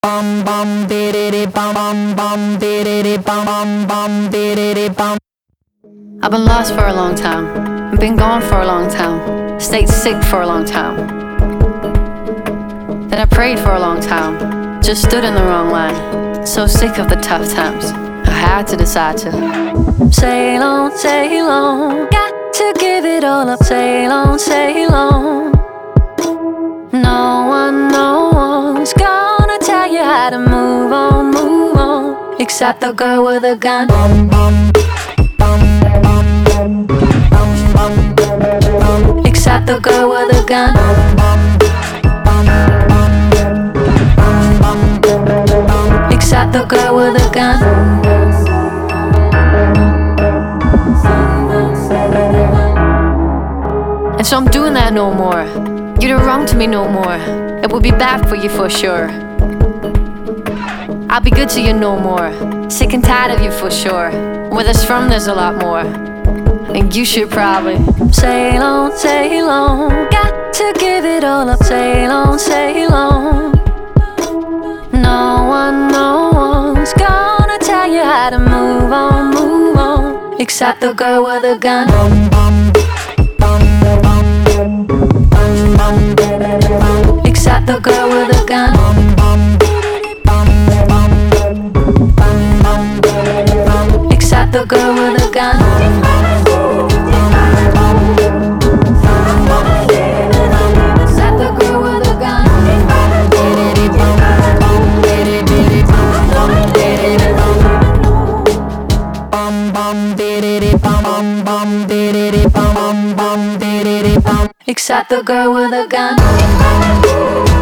bum bum diddy bum bum diddy bum bum diddy bum. I've been lost for a long time, been gone for a long time, stayed sick for a long time. Then I prayed for a long time, just stood in the wrong line. So sick of the tough times, I had to decide to sail on, sail on. Got to give it all up, sail on, sail on. No one's gonna tell you how to move on, except the girl with a gun. Except the girl with a gun. Except the girl with a gun. And so I'm doing that no more. You do wrong to me no more. It would be bad for you for sure. I'll be good to you no more. Sick and tired of you for sure. Where there's from, there's a lot more. And you should probably sail on, sail on. Got to give it all up, sail on, sail on. No one's gonna tell you how to move on, except the girl with a gun. Except the girl with a gun. Except the girl with a gun. Except the girl with a gun. Bum bum diddy bum bum diddy bum bum diddy bum. Except the girl with a gun.